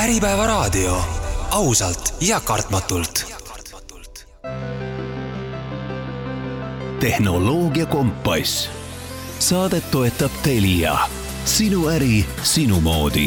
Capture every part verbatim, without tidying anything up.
Äripäeva raadio. Ausalt ja kartmatult. Tehnoloogia kompass. Saadet toetab Telia. Sinu äri, sinu moodi.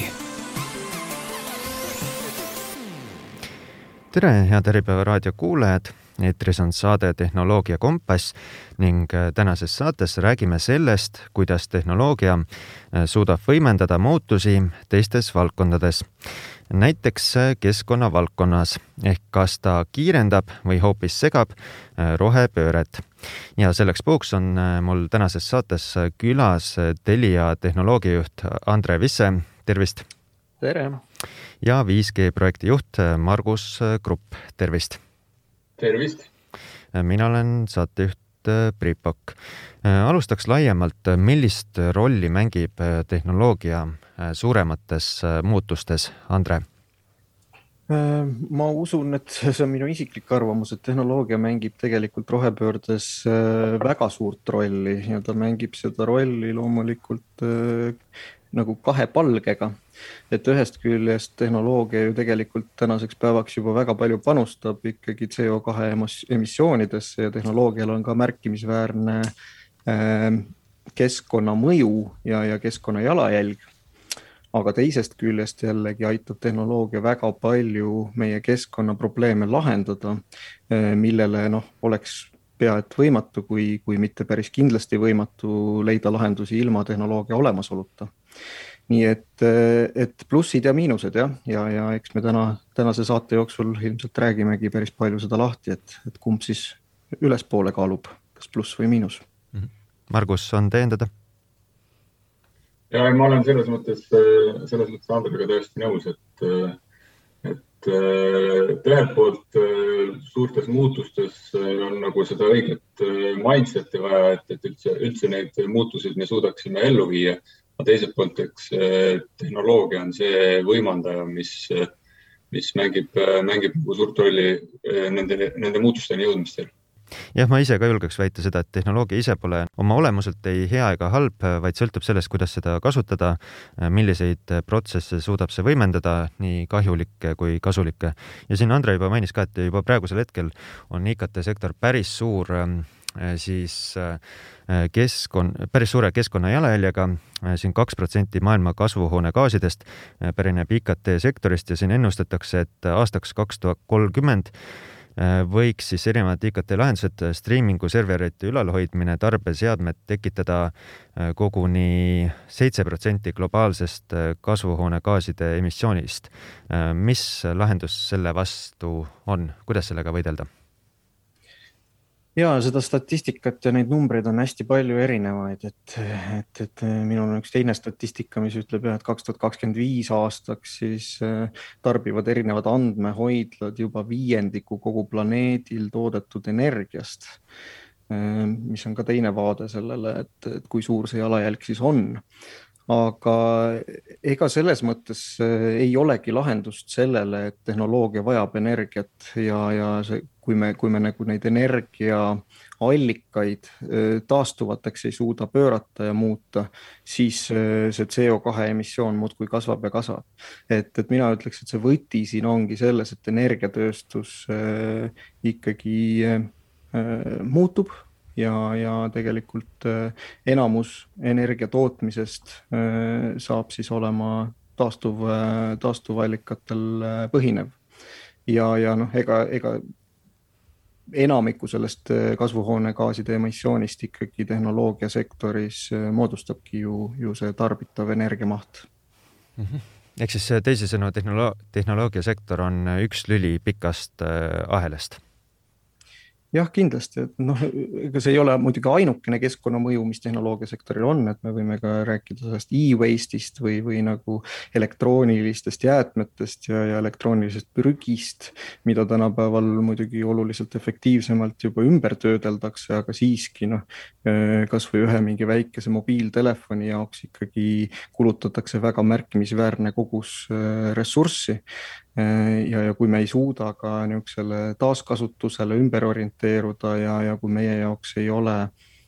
Tere, head Äripäeva raadio kuulajad. Eetris on saade Tehnoloogia kompass ning tänases saates räägime sellest, kuidas tehnoloogia suudab võimendada muutusi teistes valdkondades. Näiteks keskkonna valdkonnas, ehk kas ta kiirendab või hoopis segab rohepööret. Ja selleks puhuks on mul tänases saates külas Telia tehnoloogiajuht Andre Visse. Tervist! Tere! Ja viis G projekti juht Margus Grupp. Tervist! Tervist! Mina olen saatejuht Priit Pokk. Alustaks laiemalt, millist rolli mängib tehnoloogia suuremates muutustes, Andre? Ma usun, et see on minu isiklik arvamus, et tehnoloogia mängib tegelikult rohepöördes väga suurt rolli ja ta mängib seda rolli loomulikult nagu kahe palgega. Et ühest küljest tehnoloogia ju tegelikult tänaseks päevaks juba väga palju panustab ikkagi C O kahe emissioonidesse ja tehnoloogial on ka märkimisväärne keskkonna mõju ja, ja keskkonna jalajälg. Aga teisest küljest jällegi aitab tehnoloogia väga palju meie keskkonna probleeme lahendada, millele noh, oleks pea et võimatu, kui, kui mitte päris kindlasti võimatu leida lahendusi ilma tehnoloogia olemasoluta. Nii et, et plussid ja miinused jah, ja, ja eks me täna, tänase saate jooksul ilmselt räägimegi päris palju seda lahti, et, et kumb siis ülespoole kaalub, kas pluss või miinus. Margus, on täiendada? Ja ma olen selles mõttes, selles mõttes Andrega tõesti nõus, et, et ühelt poolt suurtes muutustes on nagu seda õiget mindseti vaja, et, et üldse, üldse neid muutusid me suudaksime ellu viia. Aga teiselt poolt, eks tehnoloogia on see võimandaja, mis, mis mängib, mängib suurt rolli nende, nende muutusteni jõudmistel. Jah, ma ise ka julgeks väita seda, et tehnoloogia ise pole oma olemuselt ei hea ega halb, vaid sõltub sellest, kuidas seda kasutada, milliseid protsesse suudab see võimendada, nii kahjulikke kui kasulikke. Ja siin Andre juba mainis ka, et juba praegusel hetkel on I K T sektor päris suur siis keskkon, päris suure keskkonna jalajäljega, siin kaks protsenti maailma kasvuhoonegaasidest pärineb I K T sektorist ja siin ennustatakse, et aastaks kaks tuhat kolmkümmend võiks siis erinevad I K T lahendused, streamingu serverite ülalhoidmine, tarbeseadmed tekitada koguni seitse protsenti globaalsest kasvuhoonegaaside emissioonist. Mis lahendus selle vastu on? Kuidas sellega võidelda? Ja seda statistikat ja neid numbreid on hästi palju erinevaid, et, et, et minul on üks teine statistika, mis ütleb, et kaks tuhat kakskümmend viis aastaks siis tarbivad erinevad andmehoidlad juba viiendiku kogu planeedil toodetud energiast, mis on ka teine vaade sellele, et, et kui suur see jalajälg siis on. Aga ega selles mõttes ei olegi lahendust sellele, et tehnoloogia vajab energiat ja, ja see, kui me, kui me nagu neid energiaallikaid taastuvateks ei suuda pöörata ja muuta, siis see C O kahe emissioon muudkui kasvab ja kasvab. Et, et mina ütleks, et see võti siin ongi selles, et energiatööstus ikkagi muutub. Ja, ja tegelikult enamus energia tootmisest saab siis olema taastuv, taastuvallikatel põhinev. Ja, ja noh, ega, ega enamiku sellest kasvuhoonegaaside emissioonist ikkagi tehnoloogiasektoris moodustabki ju, ju see tarbitav energiamaht. Mm-hmm. Ehk siis teisisõnu tehnolo- tehnoloogiasektor on üks lüli pikast ahelast. Jah, kindlasti, et noh, ega see ei ole muidugi ainukene keskkonnamõju, mis tehnoloogiasektoril on, et me võime ka rääkida sellest e-waste'ist või, või nagu elektroonilistest jäätmetest ja, ja elektroonilisest prügist, mida tänapäeval muidugi oluliselt efektiivsemalt juba ümber töödeldakse, aga siiski noh, kas või ühe mingi väikese mobiiltelefoni jaoks ikkagi kulutatakse väga märkimisväärne kogus ressurssi. Ja, ja kui me ei suuda ka niisugusele taaskasutusele ümber orienteeruda ja, ja kui meie jaoks ei ole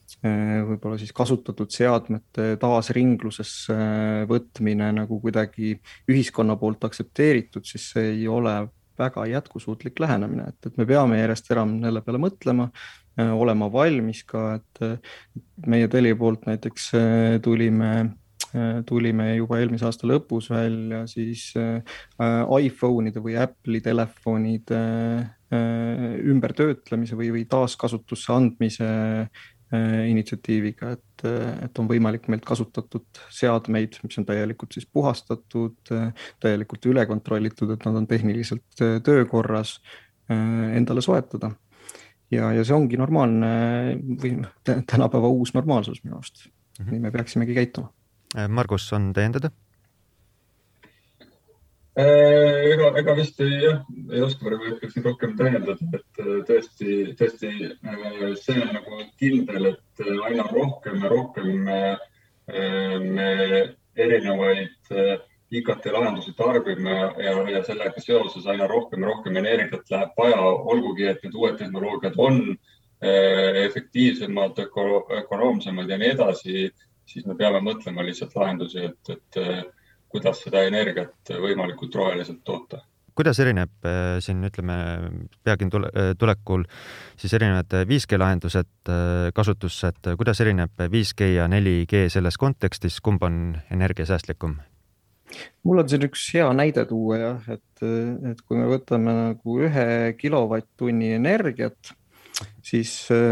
võib-olla siis kasutatud seadmete taasringlusesse võtmine nagu kuidagi ühiskonna poolt aktsepteeritud, siis see ei ole väga jätkusuutlik lähenemine, et, et me peame järjest enam selle peale mõtlema, olema valmis ka, et meie Telia poolt näiteks tulime tulime juba eelmise aasta lõpus välja siis iPhone'ide või Apple'i telefonide ümbertöötlemise või, või taaskasutusse andmise initsiatiiviga, et, et on võimalik meilt kasutatud seadmeid, mis on täielikult siis puhastatud, täielikult üle kontrollitud, et nad on tehniliselt töökorras, endale soetada. Ja, ja see ongi normaalne või tänapäeva uus normaalsus minu arust. Mm-hmm. Nii me peaksimegi käituma. Margus, on täiendada? Ega, ega vist ei, jah, ei oska praegu hetkeks rohkem täiendada, et tõesti, tõesti see on nagu kindel, et aina rohkem ja rohkem me, me erinevaid I K T-lahendusi tarbime ja, ja sellega seoses aina rohkem ja rohkem energiat läheb vaja, olgugi, et need uued tehnoloogiad on efektiivsemad, ökonoomsemad ja nii edasi, siis me peame mõtlema lihtsalt lahendusi, et, et kuidas seda energiat võimalikult roheliselt toota. Kuidas erineb siin, ütleme, peagi tulekul siis erinevad viis G lahendused kasutusse, et kuidas erineb viis G ja neli G selles kontekstis, kumb on energiasäästlikum? Mul on siin üks hea näide tuua, jah, et, et kui me võtame nagu ühe kilovatt-tunni energiat, siis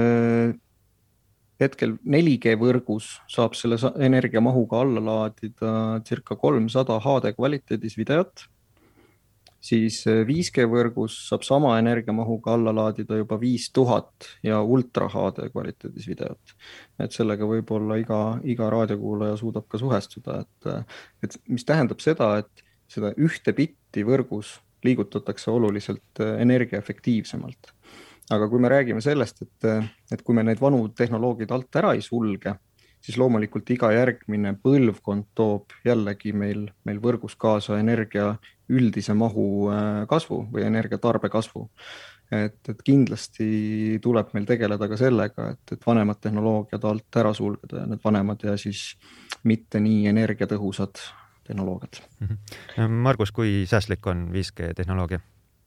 hetkel neli G võrgus saab selle energiamahuga alla laadida circa kolmsada H D kvaliteedis videot, siis viis G võrgus saab sama energiamahuga alla laadida juba viis tuhat ja ultra H D kvaliteedis videot. Et sellega võib-olla iga, iga raadiokuulaja suudab ka suhestuda, et, et mis tähendab seda, et seda ühte bitti võrgus liigutatakse oluliselt energiaefektiivsemalt. Aga kui me räägime sellest, et, et kui me neid vanu tehnoloogid alt ära ei sulge, siis loomulikult iga järgmine põlvkond toob jällegi meil, meil võrgus kaasa energia üldise mahu kasvu või energiatarbe kasvu. Et, et kindlasti tuleb meil tegeleda ka sellega, et, et vanemad tehnoloogiad alt ära sulgeda ja need vanemad ja siis mitte nii energiatõhusad tehnoloogiad. Margus, kui säästlik on viis G tehnoloogia?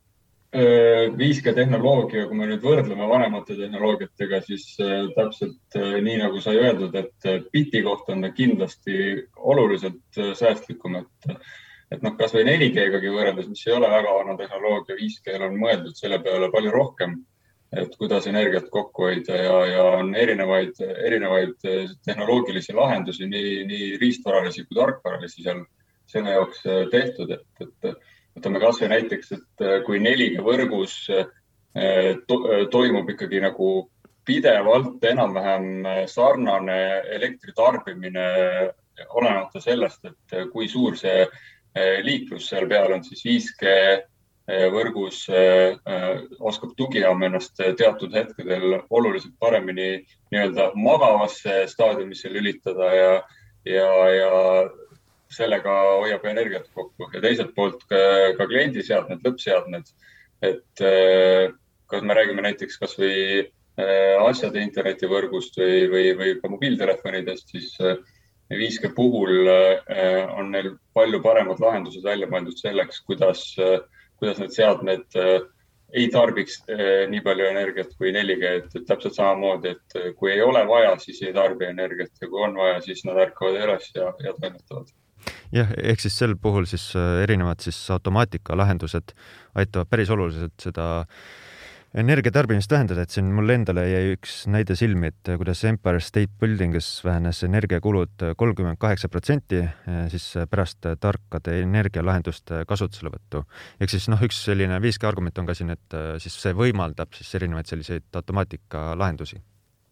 viis G tehnoloogia, kui me nüüd võrdleme vanemate tehnoloogiatega, siis täpselt nii nagu sai öeldud, et biti kohta on ta kindlasti oluliselt säästlikum, et, et noh, kas või neli G-gagi võrreldes, mis ei ole väga vana tehnoloogia, viis G on mõeldud selle peale palju rohkem, et kuidas energiat kokku hoida ja, ja on erinevaid, erinevaid tehnoloogilisi lahendusi, nii, nii riistvaralisi kui tarkvaralisi seal selle jaoks tehtud, et, et võtame kas või näiteks, et kui neli G võrgus to, toimub ikkagi nagu pidevalt enam-vähem sarnane elektritarbimine, olenemata sellest, et kui suur see liiklus seal peal on, siis viis G võrgus oskab tugijaam ennast teatud hetkedel oluliselt paremini nii-öelda magavasse staadiumisse lülitada ja, ja, ja sellega hoiab energiat kokku ja teiselt poolt ka, ka kliendiseadmed, lõppseadmed, et kas me räägime näiteks kas või asjade internetivõrgust või, või, või ka mobiiltelefonidest, siis viis G puhul on neil palju paremad lahendused välja mõeldud selleks, kuidas, kuidas need seadmed ei tarbiks nii palju energiat kui neli G, et täpselt samamoodi, et kui ei ole vaja, siis ei tarbi energiat ja kui on vaja, siis nad ärkavad üles ja, ja toimetavad. Jah, ehk siis sel puhul siis erinevad siis automaatika lahendused aitavad päris oluliselt seda energiatarbimist vähendada, et siin mul endale jäi üks näide silmi, et kuidas Empire State Buildingis vähenes energiakulud kolmkümmend kaheksa protsenti siis pärast tarkade energialahenduste kasutuselevõttu. Ehk siis noh, üks selline viis G argument on ka siin, et siis see võimaldab siis erinevaid selliseid automaatika lahendusi.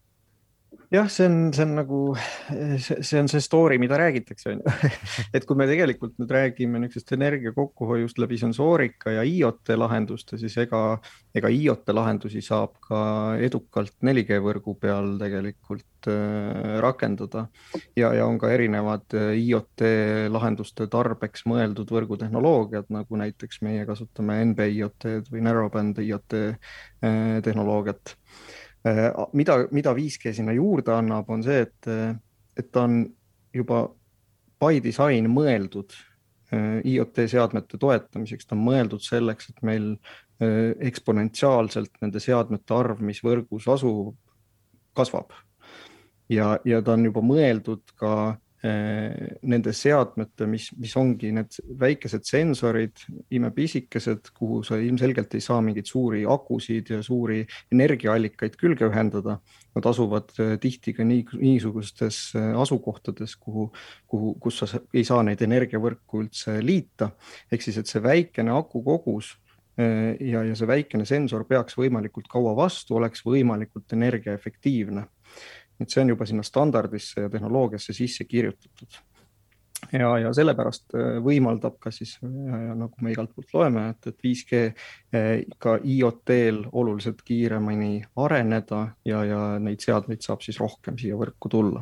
Jah, see on, see on nagu, see on see story, mida räägitakse. Et kui me tegelikult nüüd räägime niisugust energia kokkuhoiust läbi sensoorika ja IoT lahenduste, siis ega, ega IoT lahendusi saab ka edukalt neli G võrgu peal tegelikult rakendada. Ja, ja on ka erinevad IoT lahenduste tarbeks mõeldud võrgutehnoloogiad, nagu näiteks meie kasutame N B IoT või Narrowband IoT tehnoloogiat. mida, mida viis G sinna juurde annab, on see, et, et ta on juba by design mõeldud IoT seadmete toetamiseks, ta on mõeldud selleks, et meil eksponentsiaalselt nende seadmete arv, mis võrgus asub, kasvab. Ja, ja ta on juba mõeldud ka nende seadmete, mis, mis ongi need väikesed sensorid, imepisikesed, kuhu sa ilmselgelt ei saa mingeid suuri akusid ja suuri energiaallikaid külge ühendada. Nad asuvad tihti ka nii, niisugustes asukohtades, kuhu, kuhu, kus sa ei saa neid energiavõrku üldse liita. Ehk siis, et see väikene aku kogus ja, ja see väikene sensor peaks võimalikult kaua vastu, oleks võimalikult energiaefektiivne. Et see on juba sinna standardisse ja tehnoloogiasse sisse kirjutatud. Ja, ja sellepärast võimaldab ka siis, ja, ja nagu me igalt poolt loeme, et, et viis G ka IoT-l oluliselt kiiremini areneda ja, ja neid seadmeid saab siis rohkem siia võrku tulla.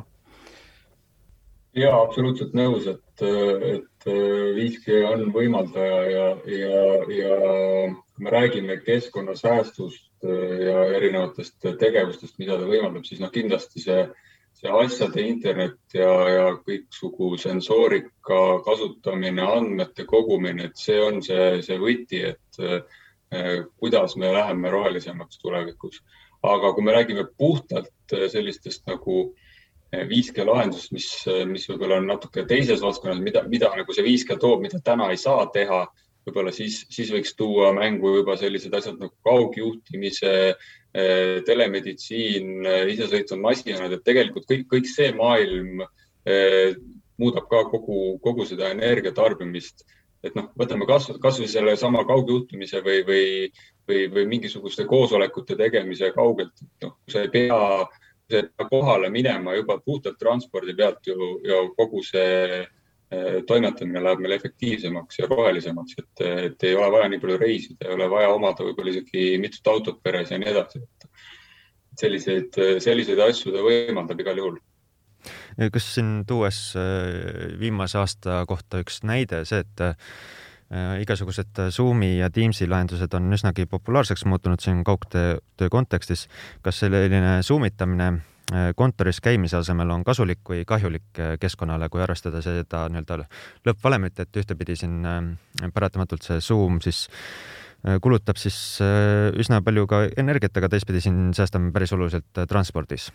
Ja, absoluutselt nõus, et, et viis G on võimaldaja ja, ja, ja kui me räägime keskkonnasäästust ja erinevatest tegevustest, mida ta võimaldab, siis noh, kindlasti see, see asjade internet ja, ja kõiksugu sensoorika kasutamine, andmete kogumine, et see on see, see võti, et eh, kuidas me läheme rohelisemaks tulevikus. Aga kui me räägime puhtalt sellistest nagu viis G lahendust, mis, mis võib-olla on natuke teises valdkonnas, mida, mida nagu see viis G toob, mida täna ei saa teha, võib-olla siis, siis võiks tuua mängu juba sellised asjad nagu kaugjuhtimise, telemeditsiin, isesõitvad masinad, et tegelikult kõik, kõik see maailm muudab ka kogu, kogu seda energiatarbimist. Et noh, võtame kas, kas või selle sama kaugjuhtimise või, või, või, või mingisuguste koosolekute tegemise kaugelt. No, kui sa ei pea, see kohale minema juba puhtalt transpordi pealt ju, ja kogu see toimetamine läheb meil efektiivsemaks ja rohelisemaks, et, et ei ole vaja nii palju reisida, ei ole vaja omada võib-olla isegi mitut autot peres ja nii edasi. Et selliseid, selliseid asju ta võimaldab igal juhul. Kas siin tuues viimase aasta kohta üks näide, see, et igasugused Zoomi ja Teamsi lahendused on üsnagi populaarseks muutunud siin kaugtöö kontekstis. Kas selline zoomitamine kontoris käimise asemel on kasulik või kahjulik keskkonnale, kui arvestada seda nii-öelda lõppvalemit, et ühtepidi siin paratamatult see Zoom siis kulutab siis üsna palju ka energiat, aga teistpidi siin säästame päris oluliselt transpordis?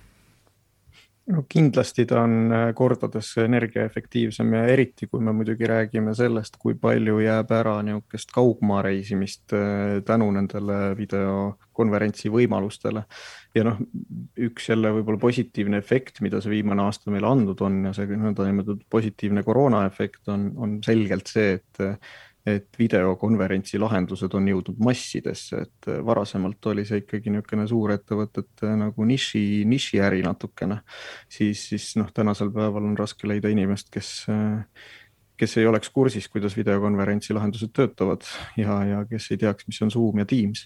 No kindlasti ta on kordades energiaefektiivsem ja eriti, kui me muidugi räägime sellest, kui palju jääb ära niisugust kaugmaa reisimist tänu nendele videokonverentsi võimalustele. Ja noh, üks jälle võib-olla positiivne efekt, mida see viimane aasta meil andnud on ja see niimoodi positiivne koroonaefekt on, on selgelt see, et et videokonverentsi lahendused on jõudnud massidesse, et varasemalt oli see ikkagi niisugune suur ettevõtete nagu niši, niši äri natukene, siis, siis noh, tänasel päeval on raske leida inimest, kes, kes ei oleks kursis, kuidas videokonverentsi lahendused töötavad ja, ja kes ei teaks, mis on Zoom ja Teams.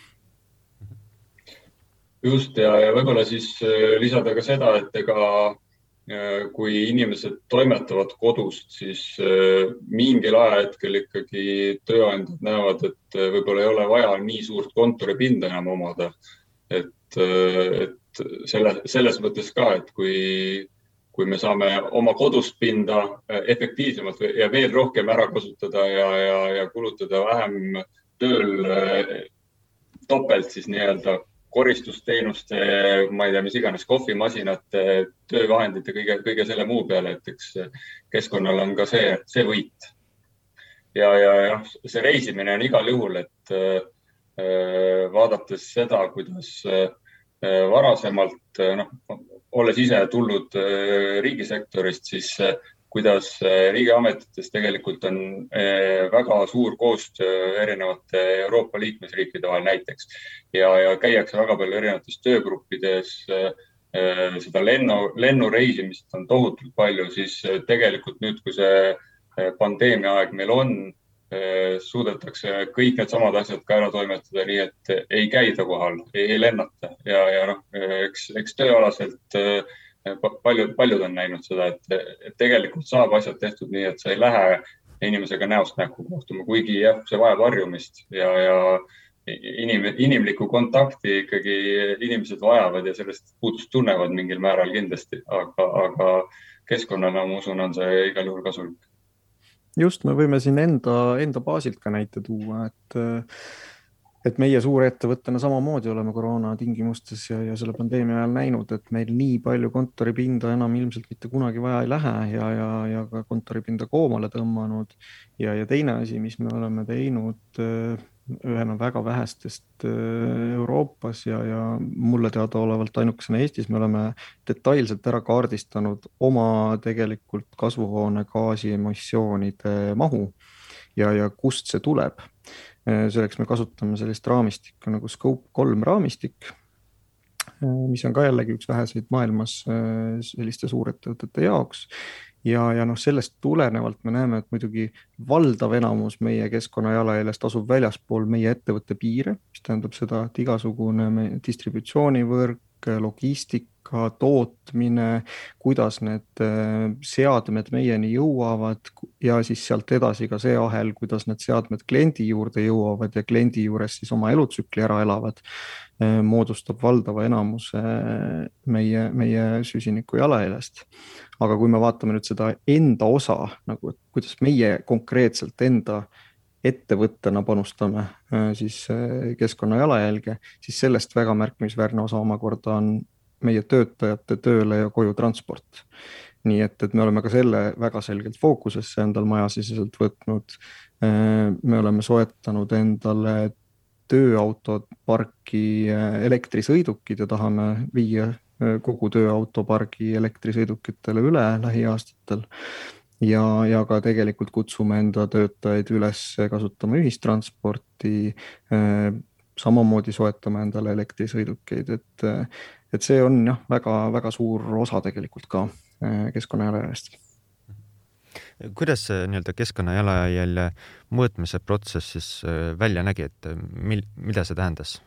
Just ja, ja võib-olla siis lisada ka seda, et ega kui inimesed toimetavad kodust, siis mingil ajahetkel ikkagi tööandjad näevad, et võib-olla ei ole vaja nii suurt kontoripinda enam omada. Et, et selle, selles mõttes ka, et kui, kui me saame oma kodust pinda efektiivsemalt ja veel rohkem ära kasutada ja, ja, ja kulutada vähem tööl topelt, siis nii-öelda koristusteenuste, ma ei tea, mis iganes, kohvimasinate, töövahendite, kõige, kõige selle muu peale, et eks keskkonnal on ka see, see võit. Ja, ja, ja see reisimine on igal juhul, et äh, vaadates seda, kuidas äh, varasemalt, noh, olles ise tulnud äh, riigisektorist, siis äh, kuidas riigiametites tegelikult on väga suur koostöö erinevate Euroopa liikmesriikide vahel näiteks ja, ja käiakse väga palju erinevates töögruppides, seda lennu, lennureisimist on tohutult palju, siis tegelikult nüüd, kui see pandeemia aeg meil on, suudetakse kõik need samad asjad ka ära toimetada nii, et ei käida kohal, ei lennata ja, ja noh, eks, eks tööalaselt Paljud, paljud on näinud seda, et, et tegelikult saab asjad tehtud nii, et sa ei lähe inimesega näost näkku kohtuma, kuigi jah, see vajab harjumist ja, ja inim, inimlikku kontakti ikkagi inimesed vajavad ja sellest puudust tunnevad mingil määral kindlasti, aga, aga keskkonnana ma usun, on see igal juhul kasulik. Just, me võime siin enda, enda baasilt ka näite tuua, et et meie suure ettevõttena samamoodi oleme koroona tingimustes ja, ja selle pandeemia ajal näinud, et meil nii palju kontoripinda enam ilmselt mitte kunagi vaja ei lähe ja, ja, ja ka kontoripinda koomale tõmmanud. Ja, ja teine asi, mis me oleme teinud ühena väga vähestest Euroopas ja, ja mulle teada olevalt ainukesena Eestis, me oleme detailselt ära kaardistanud oma tegelikult kasvuhoonegaasi emissioonide mahu ja, ja kust see tuleb. Selleks me kasutame sellist raamistikku nagu Scope kolm raamistik, mis on ka jällegi üks väheseid maailmas selliste suurettevõtete jaoks. Ja, ja noh, sellest tulenevalt me näeme, et muidugi valdav enamus meie keskkonna jalajäljest asub väljaspool meie ettevõtte piire, mis tähendab seda, et igasugune distributsioonivõrk, logistika, tootmine, kuidas need seadmed meieni jõuavad ja siis sealt edasi ka see ahel, kuidas need seadmed kliendi juurde jõuavad ja kliendi juures siis oma elutsükli ära elavad, moodustab valdava enamuse meie, meie süsiniku jalajäljest. Aga kui me vaatame nüüd seda enda osa, nagu kuidas meie konkreetselt enda ettevõttena panustame siis keskkonna jalajälge, siis sellest väga märkimisväärne osa omakorda on meie töötajate tööle ja koju transport. Nii et, et me oleme ka selle väga selgelt fookusesse endal majasiseselt võtnud. Me oleme soetanud endale tööautoparki elektrisõidukid ja tahame viia kogu tööautopargi elektrisõidukitele üle lähiaastatel. Ja, ja ka tegelikult kutsume enda töötajaid üles kasutama ühistransporti, samamoodi soetame endale elektrisõidukeid, et, et see on jah, väga, väga suur osa tegelikult ka keskkonna jalajäljest. Kuidas see nii-öelda keskkonna jalajälje mõõtmise protsess siis välja nägi, et mil, mida see tähendas?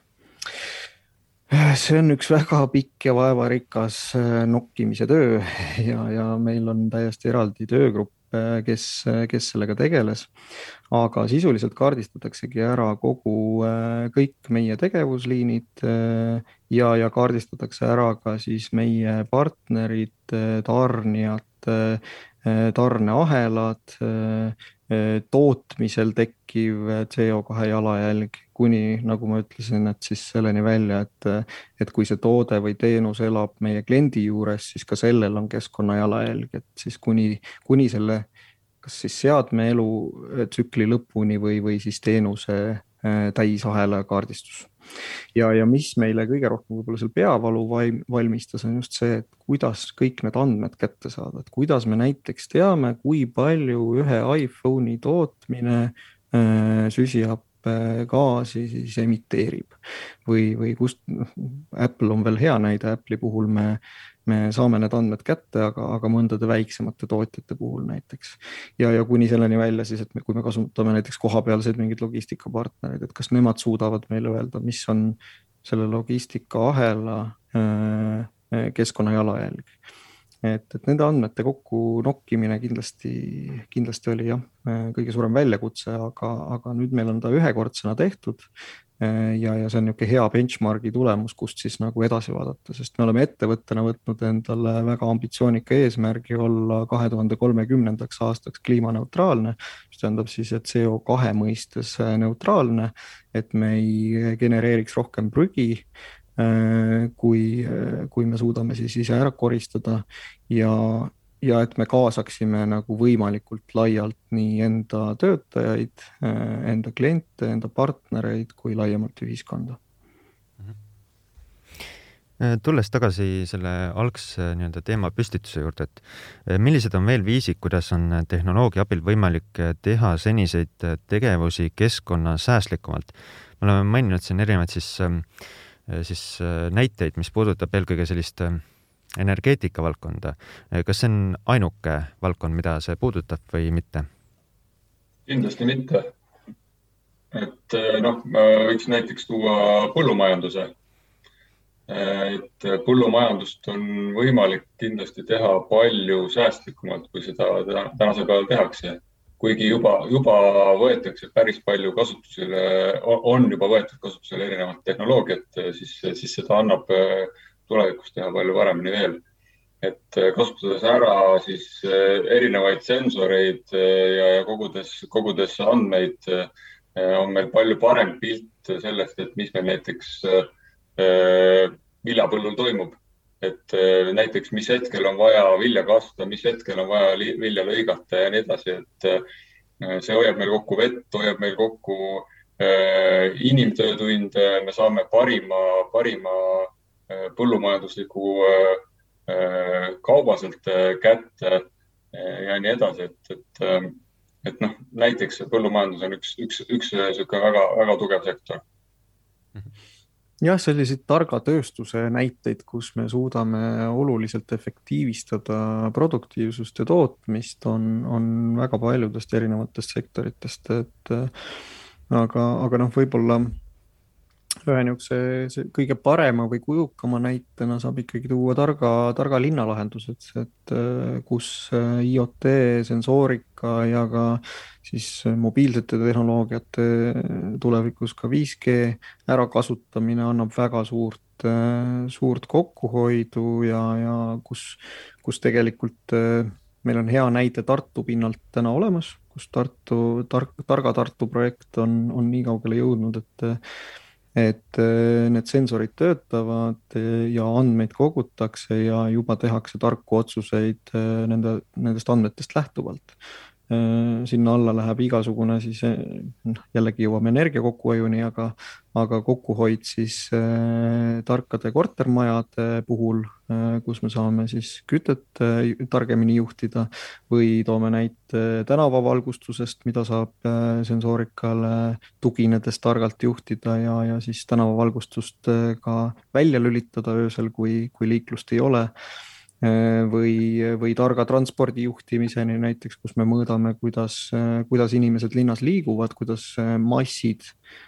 See on üks väga pikk ja vaevarikas nokkimise töö ja, ja meil on täiesti eraldi töögrupp, kes, kes sellega tegeles. Aga sisuliselt kaardistataksegi ära kogu kõik meie tegevusliinid ja, ja kaardistatakse ära ka siis meie partnerid, tarnijad, tarneahelad, tootmisel tekkiv C O kahe jalajälg, kuni, nagu ma ütlesin, et siis selleni välja, et, et kui see toode või teenus elab meie kliendi juures, siis ka sellel on keskkonna jalajälg, et siis kuni, kuni selle, kas siis seadme elu tsükli lõpuni või, või siis teenuse täisahela kaardistus. Ja, ja mis meile kõige rohkem võib-olla seal peavalu valmistas on just see, et kuidas kõik need andmed kätte saada, et kuidas me näiteks teame, kui palju ühe iPhone'i tootmine äh, süsihappe gaasi siis emiteerib või, või kust, Apple on veel hea näide, Apple'i puhul me, me saame need andmed kätte, aga, aga mõndade väiksemate tootjate puhul näiteks. Ja, ja kuni selleni välja siis, et me, kui me kasutame näiteks kohapealseid mingid logistikapartnerid, et kas nemad suudavad meile öelda, mis on selle logistikaahela äh, keskkonna jalajälg. Et, et nende andmete kokku nokkimine kindlasti, kindlasti oli jah, kõige suurem väljakutse, aga, aga nüüd meil on ta ühekordsena tehtud ja, ja see on niisugune hea benchmarki tulemus, kust siis nagu edasi vaadata, sest me oleme ettevõttena võtnud endale väga ambitsioonika eesmärgi olla kahe tuhande kolmekümnendaks aastaks kliimaneutraalne, mis tähendab siis, et C O kahe mõistes neutraalne, et me ei genereeriks rohkem prügi, Kui, kui me suudame siis ise ära koristada ja, ja et me kaasaksime nagu võimalikult laialt nii enda töötajaid, enda kliente, enda partnereid kui laiemalt ühiskonda. Tulles tagasi selle algse nii-öelda teema püstituse juurde, et millised on veel viisid, kuidas on tehnoloogia abil võimalik teha seniseid tegevusi keskkonna säästlikumalt? Me oleme maininud siin erinevaid siis siis näiteid, mis puudutab eelkõige sellist energeetika valdkonda. Kas see on ainuke valdkond, mida see puudutab või mitte? Kindlasti mitte. Et noh, võiks näiteks tuua põllumajanduse. Et põllumajandust on võimalik kindlasti teha palju säästlikumalt, kui seda tänasel päeval tehakse. kuigi juba, juba võetakse päris palju kasutusele, on juba võetud kasutusele erinevat tehnoloogiat, siis, siis seda annab tulevikus teha palju paremini veel. Et kasutades ära siis erinevaid sensoreid ja, ja kogudes, kogudes andmeid on meil palju parem pilt sellest, et mis meil näiteks viljapõllul toimub. Et näiteks mis hetkel on vaja vilja kasta, mis hetkel on vaja vilja lõigata ja nii edasi, et see hoiab meil kokku vett, hoiab meil kokku inimtöötunde, me saame parima, parima põllumajandusliku kaubaselt kätte ja nii edasi, et, et, et noh, näiteks põllumajandus on üks, üks, üks selline väga, väga tugev sektor. Jah, selliseid targa tööstuse näiteid, kus me suudame oluliselt efektiivistada produktiivsust ja tootmist, on, on väga paljudest erinevatest sektoritest, et aga, aga noh, võib-olla ühe niisuguse kõige parema või kujukama näitena saab ikkagi tuua targa, targa linnalahendused, et kus I O T, sensoorika ja ka siis mobiilsete tehnoloogiate tulevikus ka viis G ärakasutamine annab väga suurt, suurt kokkuhoidu ja, ja kus, kus tegelikult meil on hea näide Tartu pinnalt täna olemas, kus Tartu, tark, Targa Tartu projekt on, on nii kaugele jõudnud, et et need sensorid töötavad ja andmeid kogutakse ja juba tehakse tarku otsuseid nende, nendest andmetest lähtuvalt. Sinna alla läheb igasugune siis, jällegi jõuame energia kokkuhoiuni, aga, aga kokkuhoid siis tarkade kortermajade puhul, kus me saame siis kütet targemini juhtida või toome näite tänavavalgustusest, mida saab sensoorikale tuginedes targalt juhtida ja, ja siis tänavavalgustust ka välja lülitada öösel, kui, kui liiklust ei ole. Või, või targa transpordi juhtimiseni näiteks, kus me mõõdame, kuidas, kuidas inimesed linnas liiguvad, kuidas massid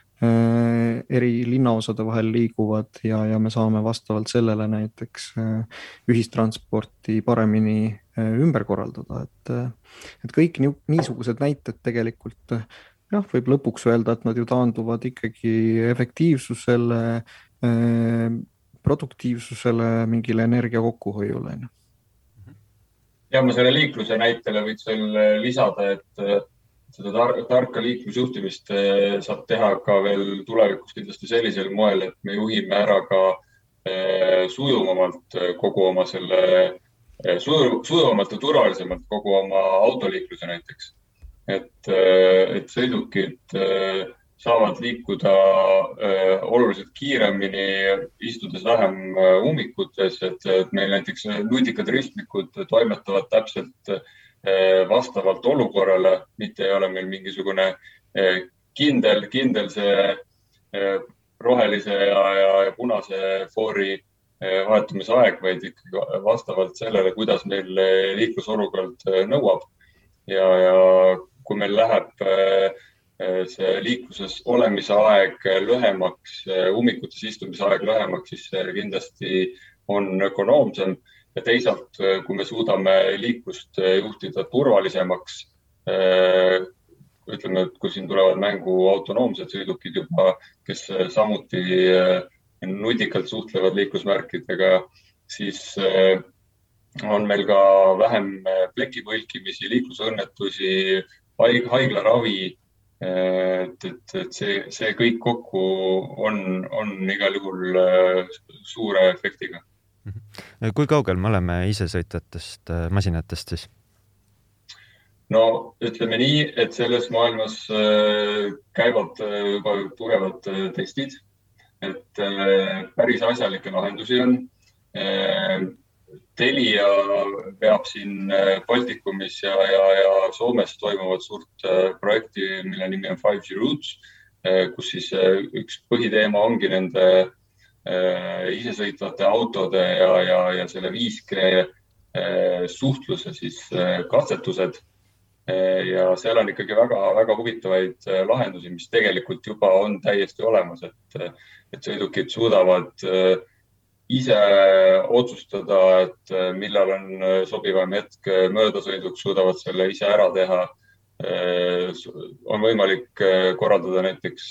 eri linnaosade vahel liiguvad ja, ja me saame vastavalt sellele näiteks ühistransporti paremini ümber korraldada. Et, et kõik niisugused näited tegelikult, jah, võib lõpuks öelda, et nad ju taanduvad ikkagi efektiivsusele, produktiivsusele, mingile energia kokkuhoiule. Ja ma selle liikluse näitele võiks veel lisada, et seda tar tarka liiklusjuhtimist saab teha ka veel tulevikus kindlasti sellisel moel, et me juhime ära ka sujuvamalt kogu oma selle, sujuvamalt ja turvalisemalt kogu oma autoliikluse näiteks. Et, et sõidukid saavad liikuda äh, oluliselt kiiremini, istudes vähem äh, ummikutes, et, et meil näiteks nutikad ristmikud toimetavad täpselt äh, vastavalt olukorrale, mitte ei ole meil mingisugune äh, kindel, kindel see äh, rohelise ja, ja, ja punase foori äh, vahetumise aeg, vaid ikkagi vastavalt sellele, kuidas meil liiklusolukord äh, nõuab. Ja, ja kui meil läheb äh, see liikluses olemise aeg lühemaks, ummikutes istumise aeg lühemaks, siis kindlasti on ökonoomsem. Ja teisalt, kui me suudame liiklust juhtida turvalisemaks, ütleme, et kui siin tulevad mängu autonoomsed sõidukid juba, kes samuti nutikalt suhtlevad liiklusmärkidega, siis on meil ka vähem plekipõlkimisi, liiklusõnnetusi, haiglaravi. Et, et, et see, see kõik kokku on, on igal juhul suure efektiga. Kui kaugel me oleme isesõitvatest masinatest siis? No ütleme nii, et selles maailmas käivad juba tugevad testid, et päris asjalikke lahendusi on. Telia peab siin Baltikumis ja, ja, ja Soomes toimuvad suurt projekti, mille nimi on five G Roots, kus siis üks põhiteema ongi nende isesõitvate autode ja, ja, ja selle viis G suhtluse siis katsetused. Ja seal on ikkagi väga, väga huvitavaid lahendusi, mis tegelikult juba on täiesti olemas, et, et sõidukid suudavad ise otsustada, et millal on sobivam hetk möödasõiduks, suudavad selle ise ära teha. on võimalik korraldada näiteks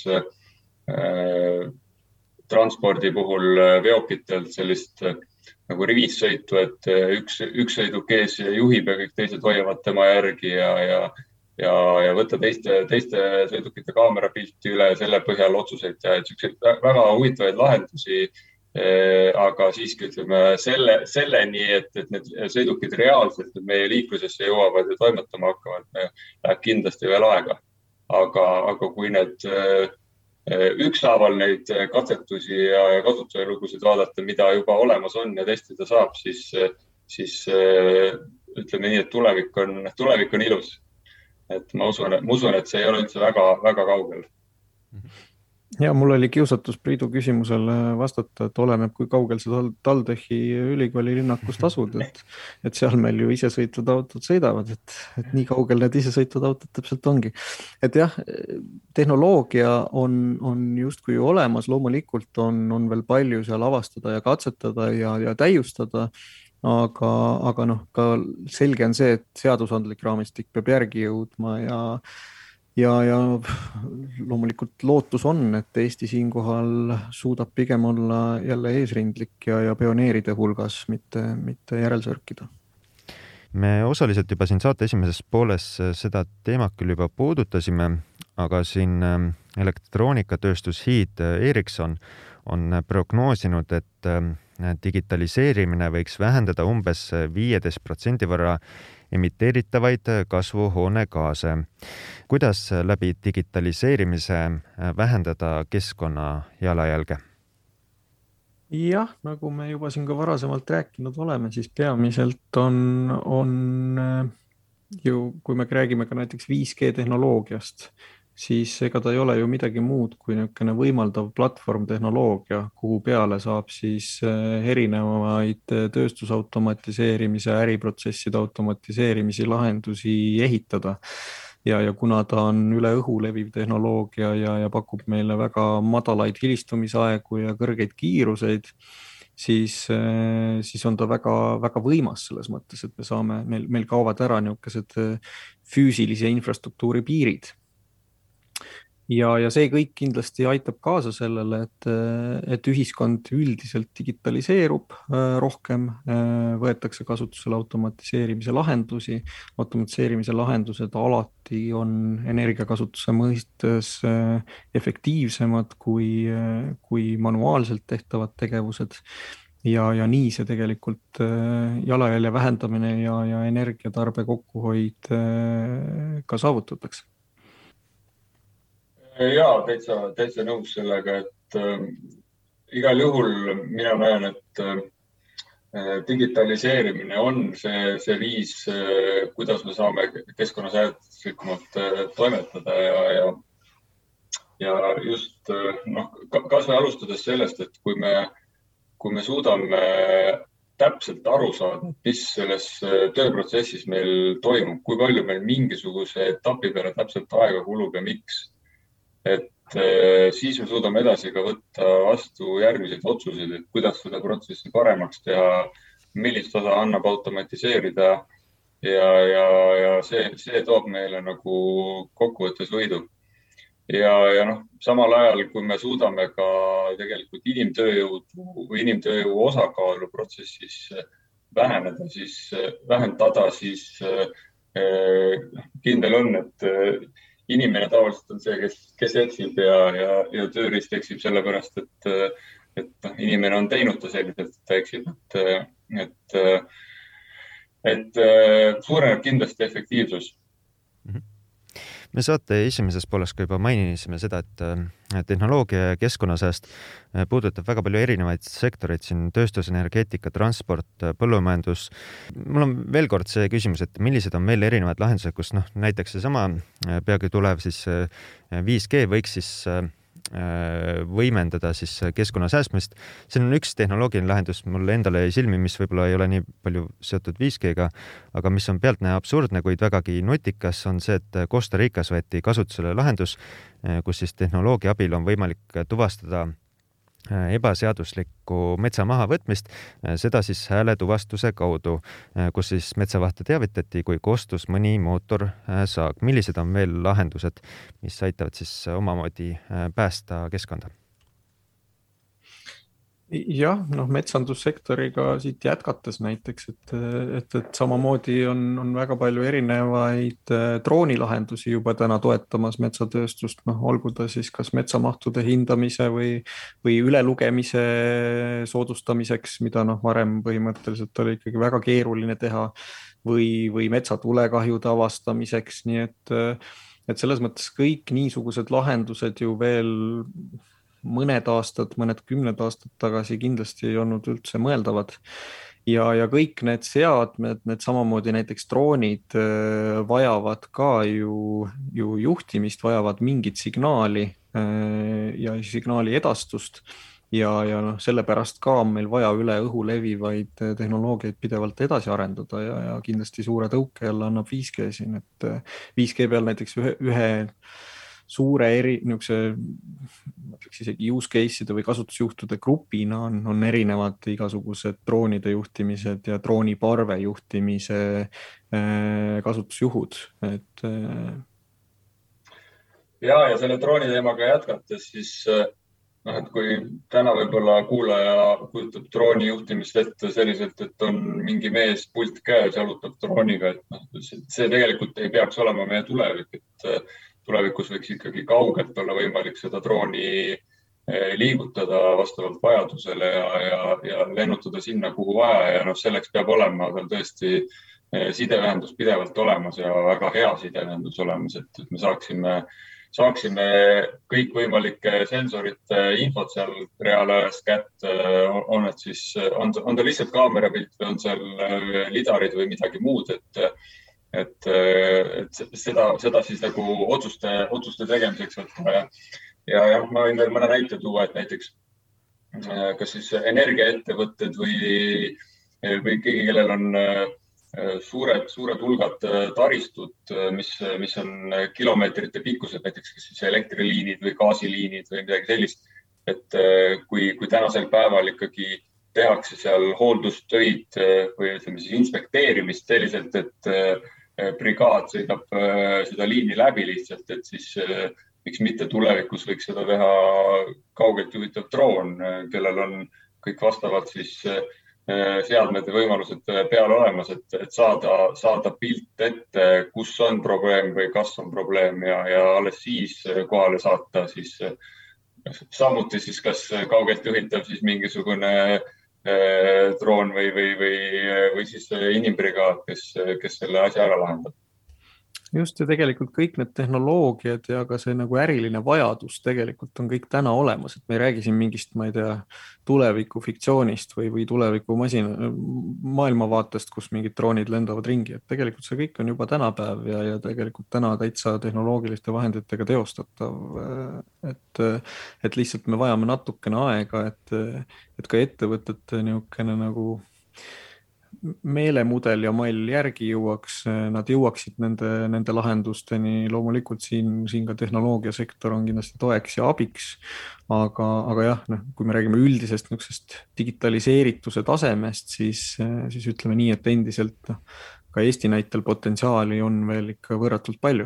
transpordi puhul veokitelt sellist nagu rivissõitu, et üks, üks sõiduk ees juhib ja kõik teised hoiavad tema järgi ja, ja, ja, ja võtta teiste, teiste sõidukite kaamerapilti üle selle põhjal otsuseid ja et väga huvitavaid lahendusi. Aga siiski ütleme selle, selleni, et, et need sõidukid reaalselt meie liiklusesse jõuavad ja toimetama hakkavad, läheb kindlasti veel aega. Aga, aga kui need ükshaaval neid katsetusi ja kasutuselugusid vaadata, mida juba olemas on ja testida saab, siis, siis ütleme nii, et tulevik on, tulevik on ilus. Et ma usun, ma usun, et see ei ole üldse väga, väga kaugel. Ja mul oli kiusatus Priidu küsimusele vastata, et oleneb, kui kaugel see TalTechi ülikooli linnakust asud, et, et seal meil ju isesõitvad autod sõidavad, et, et nii kaugel need isesõitvad autod täpselt ongi. Et jah, tehnoloogia on, on justkui olemas, loomulikult on, on veel palju seal avastada ja katsetada ja, ja täiustada, aga, aga noh, ka selge on see, et seadusandlik raamistik peab järgi jõudma ja Ja, ja loomulikult lootus on, et Eesti siinkohal suudab pigem olla jälle eesrindlik ja, ja pioneeride hulgas, mitte, mitte järelsörkida. Me osaliselt juba siin saate esimeses pooles seda teemat küll juba puudutasime, aga siin elektroonikatööstus Hiid Ericsson on prognoosinud, et digitaliseerimine võiks vähendada umbes viieteist protsendi võrra emiteeritavaid kasvuhoonegaase. Kuidas läbi digitaliseerimise vähendada keskkonna jalajälge? Jah, nagu me juba siin ka varasemalt rääkinud oleme, siis peamiselt on, on ju, kui me räägime ka näiteks viis G tehnoloogiast, siis ega ta ei ole ju midagi muud kui niisugune võimaldav platvormtehnoloogia, kuhu peale saab siis erinevaid tööstusautomatiseerimise, äriprotsesside automatiseerimise lahendusi ehitada. Ja, ja kuna ta on üle õhu leviv tehnoloogia ja, ja pakub meile väga madalaid hilistumisaegu ja kõrgeid kiiruseid, siis, siis on ta väga, väga võimas selles mõttes, et me saame, meil, meil kaovad ära niisugused füüsilise infrastruktuuri piirid. Ja, ja see kõik kindlasti aitab kaasa sellele, et, et ühiskond üldiselt digitaliseerub rohkem, võetakse kasutusele automatiseerimise lahendusi. Automatiseerimise lahendused alati on energiakasutuse mõistes efektiivsemad kui, kui manuaalselt tehtavad tegevused. Ja, ja nii see tegelikult jalajälje vähendamine ja, ja energiatarbe kokkuhoid ka saavutatakse. Jaa, täitsa, täitsa nõus sellega, et äh, igal juhul mina näen, et äh, digitaliseerimine on see, see viis, äh, kuidas me saame keskkonnasäästlikumalt äh, toimetada ja, ja, ja just äh, noh, kas me alustades sellest, et kui me, kui me suudame täpselt aru saada, mis selles tööprotsessis meil toimub, kui palju meil mingisuguse etapi peale täpselt aega kulub ja miks. Et siis me suudame edasi ka võtta vastu järgmiseid otsuseid, et kuidas seda protsessi paremaks teha, millist osa annab automatiseerida ja, ja, ja see, see toob meile nagu kokkuvõttes võidu. Ja, ja noh, samal ajal, kui me suudame ka tegelikult inimtööjõudu või inimtööjõu osakaalu protsessis väheneda, siis vähendada, siis eh, kindel on, et inimene tavaliselt on see, kes, kes eksib ja, ja, ja tööriist eksib sellepärast, et, et inimene on teinud ta selliselt, et ta eksib. Et, et, et suureneb kindlasti efektiivsus. Me saate esimeses pooles ka juba mainisime seda, et tehnoloogia ja keskkonnasääst puudutab väga palju erinevaid sektoreid, siin tööstus, energeetika, transport, põllumajandus. Mul on veel kord see küsimus, et millised on meil erinevad lahendused, kus noh, näiteks see sama peagi tulev siis viis G võiks siis võimendada siis keskkonna säästmist. See on üks tehnoloogiline lahendus, mulle endale jäi silmi, mis võib-olla ei ole nii palju seotud viis G-ga, aga mis on pealtnäha absurdne, kuid vägagi nutikas, on see, et Costa Ricas võeti kasutusele lahendus, kus siis tehnoloogia abil on võimalik tuvastada ebaseaduslikku metsa mahavõtmist, seda siis hääletuvastuse kaudu, kus siis metsavahte teavitati, kui kostus mõni mootorsaag. Millised on veel lahendused, mis aitavad siis omamoodi päästa keskkonda? Jah, noh, metsandussektoriga siit jätkates näiteks, et, et, et samamoodi on, on väga palju erinevaid droonilahendusi juba täna toetamas metsatööstust, noh, olgu ta siis kas metsamahtude hindamise või, või ülelugemise soodustamiseks, mida noh, varem põhimõtteliselt oli ikkagi väga keeruline teha, või, või metsatulekahjude avastamiseks, nii et, et selles mõttes kõik niisugused lahendused ju veel mõned aastad, mõned kümned aastad tagasi kindlasti ei olnud üldse mõeldavad. Ja, ja kõik need seadmed, need samamoodi näiteks droonid vajavad ka ju, ju juhtimist, vajavad mingit signaali ja signaali edastust. Ja, ja noh, sellepärast ka on meil vaja üle õhu levivaid tehnoloogiaid pidevalt edasi arendada ja, ja kindlasti suure tõuke jälle annab viis G siin, et viis G peal näiteks ühe, ühe suure eri, niisuguse, ma ütleks isegi use case'ide või kasutusjuhtude grupina on, on erinevad igasugused droonide juhtimised ja drooniparve juhtimise äh, kasutusjuhud. Et, äh... ja, ja selle drooni teemaga jätkates siis, noh, et kui täna võib-olla kuulaja kujutab drooni juhtimist ette selliselt, et on mingi mees pult käes jalutab drooniga, et noh, see tegelikult ei peaks olema meie tulevik, et tulevikus võiks ikkagi kaugelt olla võimalik seda drooni liigutada vastavalt vajadusele ja, ja, ja lennutada sinna, kuhu vaja. Ja no, selleks peab olema veel tõesti sideühendus pidevalt olemas ja väga hea sideühendus olemas, et me saaksime, saaksime kõik võimalike sensorite infot seal reaalajas kätte, on, et siis, on, on ta lihtsalt kaamerapilt või on seal lidarid või midagi muud, et et, et seda, seda siis nagu otsuste, otsuste tegemiseks võtta ja, ja, ja ma võin veel mõne näite tuua, et näiteks kas siis energiaettevõtted või, või keegi, kellel on suured, suured hulgad taristud, mis, mis on kilomeetrite pikkused, näiteks kas siis elektriliinid või gaasiliinid või midagi sellist, et kui, kui tänasel päeval ikkagi tehakse seal hooldustöid või ütleme siis inspekteerimist selliselt, et brigaad sõidab seda liini läbi lihtsalt, et siis miks mitte tulevikus võiks seda teha kaugelt juhitav droon, kellel on kõik vastavad siis seadmed ja võimalused peal olemas, et, et saada, saada pilt ette, kus on probleem või kas on probleem ja, ja alles siis kohale saata siis samuti siis kas kaugelt juhitav siis mingisugune droon või, või, või, või siis inimbrigaad, kes, kes selle asja ära lahendab. Just ja tegelikult kõik need tehnoloogiad ja ka see nagu äriline vajadus tegelikult on kõik täna olemas, et me ei räägi siin mingist, ma ei tea, tuleviku fiktsioonist või, või tuleviku masina, maailmavaatest, kus mingid droonid lendavad ringi, et tegelikult see kõik on juba tänapäev ja, ja tegelikult täna täitsa tehnoloogiliste vahenditega teostatav, et, et lihtsalt me vajame natukene aega, et, et ka ettevõtete niisugune nagu meelemudel ja mall järgi jõuaks, nad jõuaksid nende, nende lahendusteni. Loomulikult siin, siin ka tehnoloogiasektor on kindlasti toeks ja abiks, aga, aga jah, noh, kui me räägime üldisest niisugusest digitaliseerituse tasemest, siis, siis ütleme nii, et endiselt no, ka Eesti näitel potentsiaali on veel ikka võrratult palju.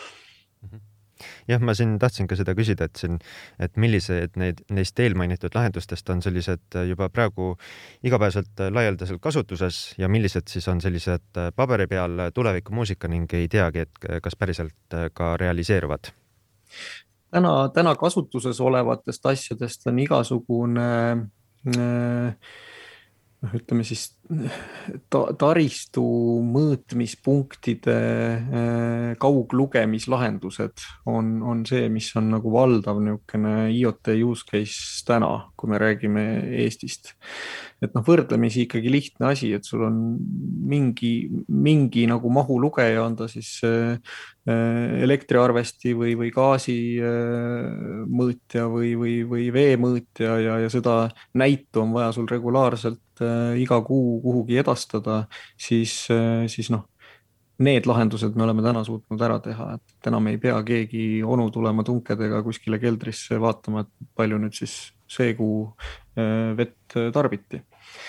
Jah, ma siin tahtsin ka seda küsida, et, siin, et millised neid, neist eelmainitud lahendustest on sellised juba praegu igapäevaselt laialdaselt kasutuses ja millised siis on sellised paberi peal tulevikumuusika ning ei teagi, et kas päriselt ka realiseeruvad? Täna, täna kasutuses olevatest asjadest on igasugune äh, ütleme siis taristu mõõtmispunktide kauglugemislahendused on, on see, mis on nagu valdav niisugune IoT use case täna, kui me räägime Eestist. Et noh, võrdlemisi ikkagi lihtne asi, et sul on mingi, mingi nagu mahulugeja, on ta siis elektriarvesti või, või gaasi mõõtja või, või, või vee mõõtja ja, ja seda näitu on vaja sul regulaarselt iga kuu kuhugi edastada, siis, siis noh, need lahendused me oleme täna suutnud ära teha, et enam ei pea keegi onu tulema tunkedega kuskile keldrisse vaatama, et palju nüüd siis see kuu vett tarbiti.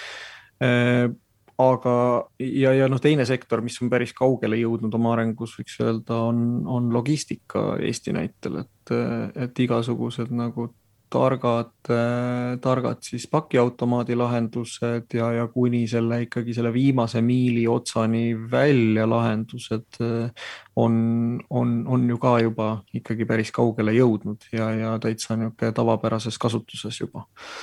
Aga ja, ja noh, teine sektor, mis on päris kaugele jõudnud oma arengus, võiks öelda, on, on logistika Eesti näitel, et, et igasugused nagu targad, targad siis pakiautomaadi lahendused ja, ja kuni selle ikkagi selle viimase miili otsani välja lahendused on, on, on ju ka juba ikkagi päris kaugele jõudnud ja, ja täitsa niisugune tavapärases kasutuses juba.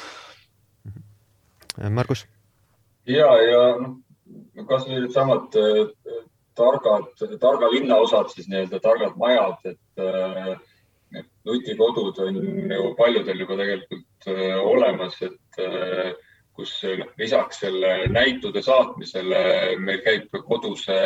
Margus? Ja, ja noh, kas nüüd samad targad, targa linnaosad, siis nii-öelda targad majad, et et nutikodud on ju paljudel juba tegelikult olemas, et kus lisaks selle näitude saatmisele meil käib koduse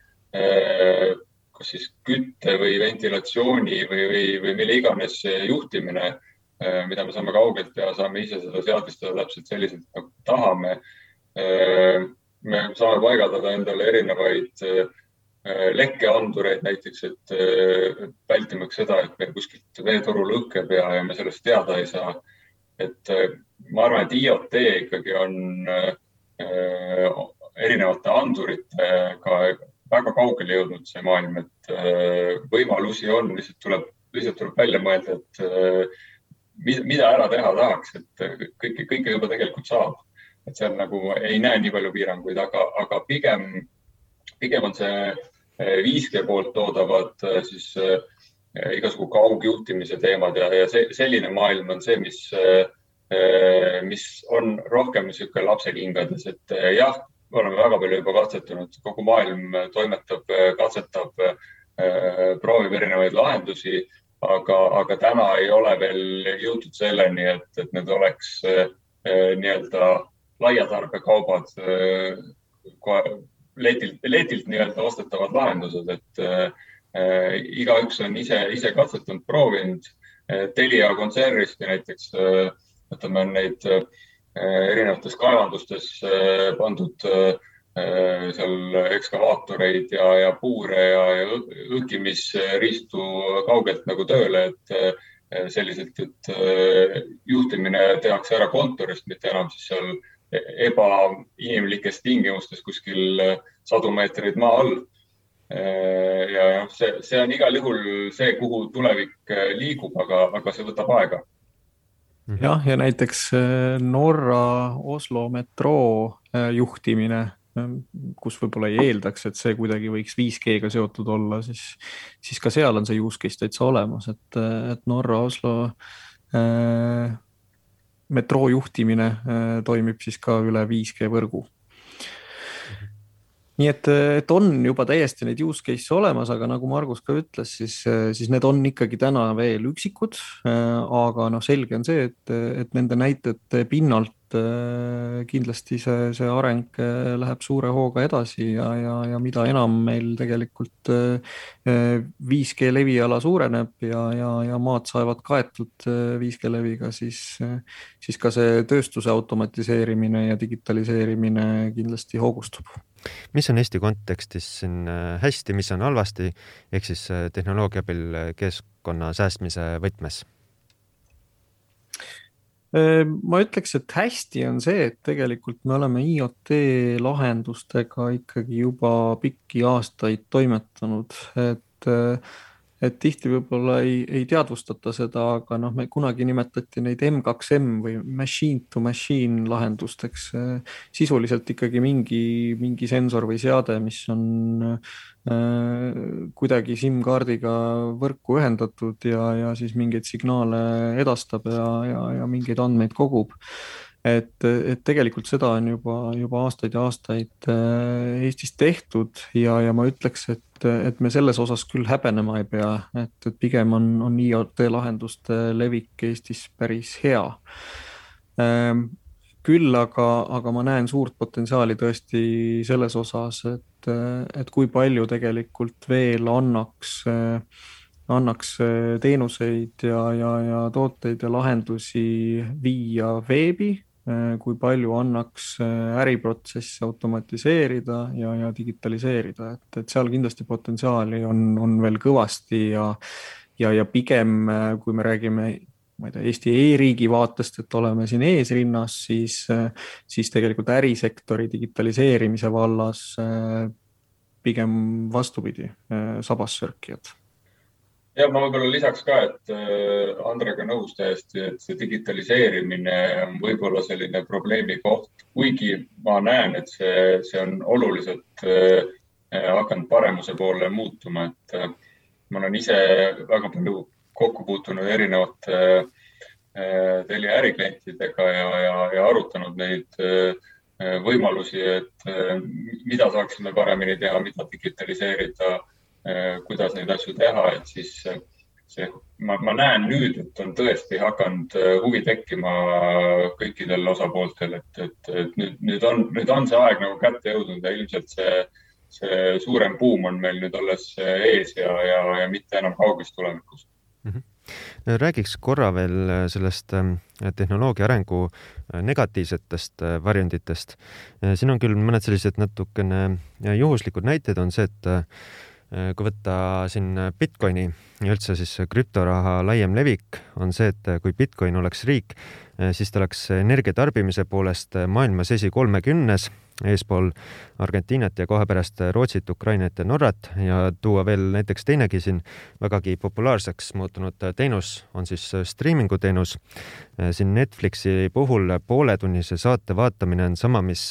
kas siis kütte või ventilatsiooni või, või, või mille iganes juhtimine, mida me saame kaugelt ja saame ise seda seadistada täpselt selliselt, nagu tahame. Me saame paigaldada endale erinevaid lekkeandureid näiteks, et vältimaks seda, et meil kuskilt veetoru lõhkeb ja, ja me sellest teada ei saa. Et ma arvan, et IoT ikkagi on erinevate anduritega väga kaugele jõudnud see maailm, et võimalusi on, lihtsalt tuleb, lihtsalt tuleb välja mõelda, et mida ära teha tahaks, et kõike, kõike juba tegelikult saab. Et seal nagu ei näe nii palju piiranguid, aga, aga pigem, pigem on see viis G poolt toodavad siis igasugu kaugjuhtimise teemad ja, ja see, selline maailm on see, mis, mis on rohkem niisugune lapsekingades, et jah, oleme väga palju juba katsetanud, kogu maailm toimetab, katsetab, proovib erinevaid lahendusi, aga, aga täna ei ole veel jõutud selleni, et, et need oleks nii-öelda laiatarbekaubad letilt, letilt nii-öelda ostetavad lahendused, et äh, igaüks on ise, ise katsetanud, proovinud. Telia kontsernriski näiteks äh, võtame neid äh, erinevates kaevandustes äh, pandud äh, seal ekskavaatoreid ja, ja puure ja, ja õhkimisriistu kaugelt nagu tööle, et äh, selliselt, et äh, juhtimine tehakse ära kontorist, mitte enam siis seal ebainimlikes tingimustes kuskil sadu meetreid maa all. Ja see, see on igal juhul see, kuhu tulevik liigub, aga, aga see võtab aega. Jah, ja näiteks Norra Oslo metroo juhtimine, kus võib-olla ei eeldaks, et see kuidagi võiks viis G-ga seotud olla, siis, siis ka seal on see use case täitsa olemas, et, et Norra Oslo äh, metroo juhtimine toimib siis ka üle viis G võrgu. Nii et, et on juba täiesti neid use case olemas, aga nagu Margus ka ütles, siis, siis need on ikkagi täna veel üksikud, aga noh, selge on see, et, et nende näitete pinnalt kindlasti see, see areng läheb suure hooga edasi ja, ja, ja mida enam meil tegelikult viis G leviala suureneb ja, ja, ja maad saavad kaetud viis G leviga, siis, siis ka see tööstuse automatiseerimine ja digitaliseerimine kindlasti hoogustub. Mis on Eesti kontekstis siin hästi, mis on halvasti, ehk siis tehnoloogia abil keskkonna säästmise võtmes? Ma ütleks, et hästi on see, et tegelikult me oleme IoT lahendustega ikkagi juba pikki aastaid toimetanud, et, et tihti võib-olla ei, ei teadvustata seda, aga noh, me kunagi nimetati neid M kaks M või machine to machine lahendusteks, sisuliselt ikkagi mingi, mingi sensor või seade, mis on kuidagi SIM-kaardiga võrku ühendatud ja, ja siis mingeid signaale edastab ja, ja, ja mingeid andmeid kogub. Et, et tegelikult seda on juba, juba aastaid ja aastaid Eestis tehtud ja, ja ma ütleks, et, et me selles osas küll häbenema ei pea, et, et pigem on, on IoT lahenduste levik Eestis päris hea. Küll aga, aga ma näen suurt potentsiaali tõesti selles osas, et, et kui palju tegelikult veel annaks, annaks teenuseid ja, ja, ja tooteid ja lahendusi viia veebi, kui palju annaks äriprotsessi automatiseerida ja, ja digitaliseerida, et, et seal kindlasti potentsiaali on, on veel kõvasti ja, ja, ja pigem, kui me räägime ma ei tea, Eesti e-riigi vaatest, et oleme siin eesrinnas, siis, siis tegelikult ärisektori digitaliseerimise vallas pigem vastupidi, sabassörkijad. Ja ma võib-olla lisaks ka, et Andrega nõus täiesti, et see digitaliseerimine on võib-olla selline probleemi koht, kuigi ma näen, et see, see on oluliselt hakanud paremuse poole muutuma, et ma olen ise väga palju kokku puutunud erinevate Telia äriklientidega ja, ja, ja arutanud neid võimalusi, et mida saaksime paremini teha, mida digitaliseerida, kuidas neid asju teha, et siis see, ma, ma näen nüüd, et on tõesti hakanud huvi tekkima kõikidel osapooltel, et, et, et nüüd, nüüd, on, nüüd on see aeg nagu kätte jõudnud ja ilmselt see, see suurem buum on meil nüüd alles ees ja, ja, ja mitte enam kauges tulevikus. Mm-hmm. Räägiks korra veel sellest tehnoloogia arengu negatiivsetest varjunditest. Siin on küll mõned sellised natukene juhuslikud näited on see, et kui võtta siin Bitcoini ja üldse siis krüptoraha laiem levik on see, et kui Bitcoin oleks riik, siis ta oleks energia tarbimise poolest maailmas esi kolmekümnes, eespool Argentiinat ja kohe pärast Rootsit, Ukrainat ja Norrat ja tuua veel näiteks teinegi siin vägagi populaarseks muutunud teenus on siis streamingu teenus. Siin Netflixi puhul pooletunnise saate vaatamine on sama, mis